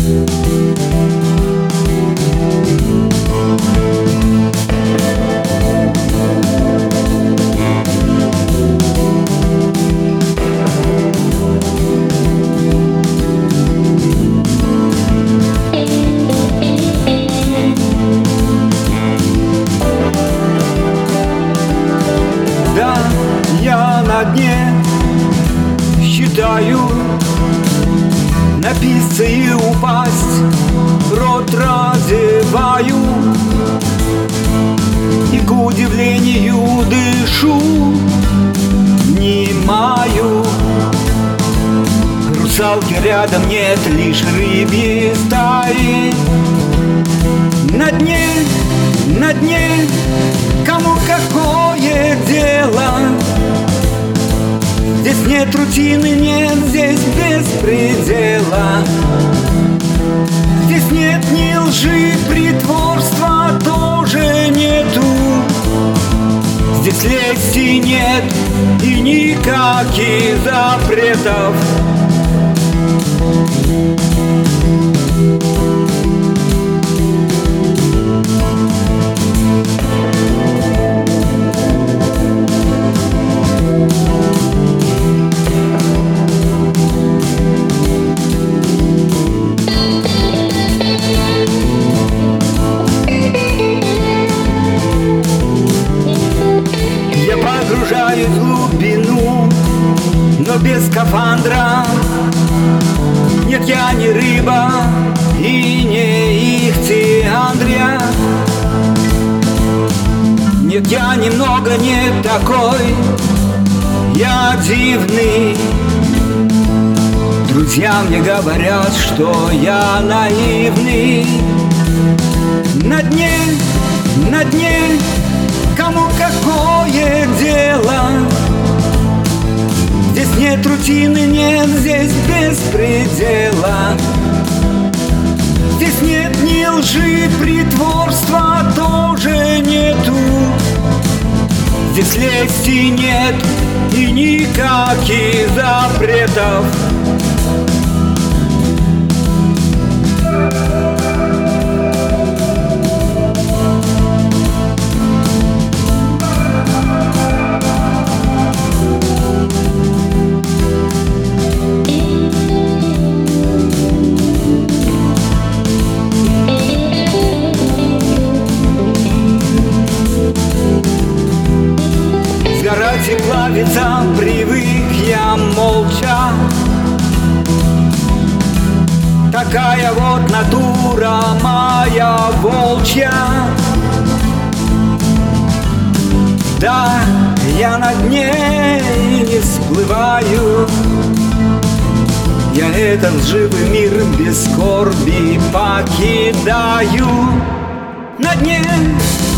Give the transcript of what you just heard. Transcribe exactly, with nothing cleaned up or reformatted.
На дне считаю, напиться и упасть, рот разеваю и к удивлению дышу, внимаю. Русалки рядом нет, лишь рыбьи стаи. На дне, на дне, кому какое дело? Здесь нет рутины, нет здесь беспредела. Здесь нет ни лжи, притворства тоже нету. Здесь лести нет и никаких запретов. Погружаюсь в глубину, но без скафандра. Нет, я не рыба и не ихтиандрия. Нет, я немного не такой, я дивный. Друзья мне говорят, что я наивный. На дне, на дне, кому какое дело? Здесь нет рутины, нет здесь беспредела. Здесь нет ни лжи, притворства тоже нету. Здесь лести нет и никаких запретов. Сгорать и плавиться привык я молча. Такая вот натура моя волчья. Да, я на дне и не всплываю. Я этот живый мир без скорби покидаю. На дне